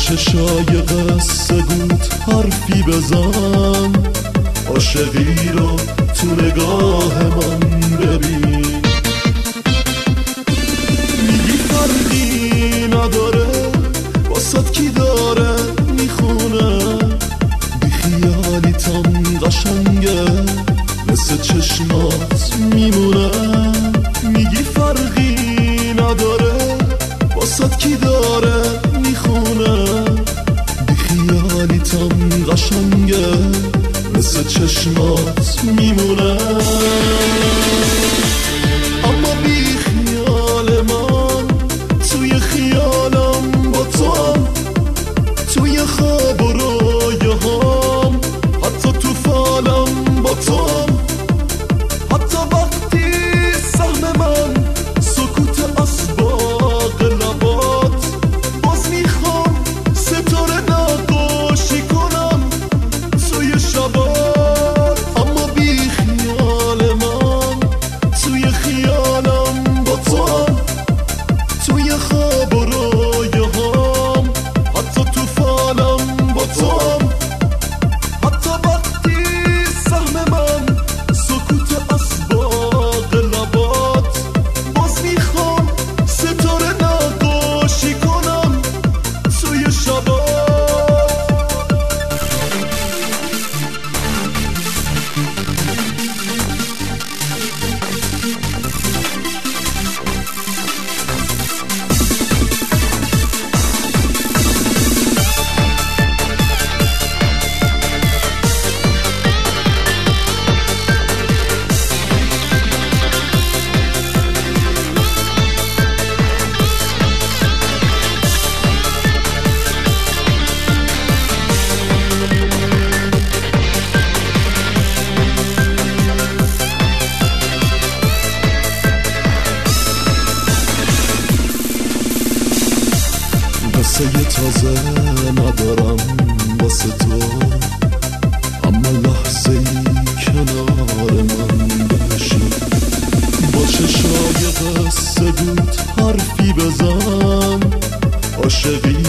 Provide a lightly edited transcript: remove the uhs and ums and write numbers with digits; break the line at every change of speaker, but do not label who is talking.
چشای قصه بود حرفی بزن، عاشقی رو تو نگاه من ببین. میگی فرقی نداره واسد کی داره میخونه، بی خیالیتم قشنگه مثل چشمات میمونه. میگی فرقی نداره واسد کی داره میخونه، بی خیالیتم قشنگه مثل چشمات میمونه. اما بی خیال من توی خیالم با توام، توی خواب و رویاهام، حتی تو فالم با توام. حتی وقتی سهم من سکوت اسباق لبات، باز میخوام ستاره نقاشی کنم توی شبات. اما بی خیال من توی خیالم با توام، توی خواب و رویاهام، حتی تو فالم با توام. حتی وقتی سهم من سکوت اسباق لبات، باز میخوام ستاره نقاشی کنم توی شبات. قصه تازه ندارم واسه تو، اما لحظه ای کنار من بشی. با چشای قصه بود حرفی بزن، عاشقی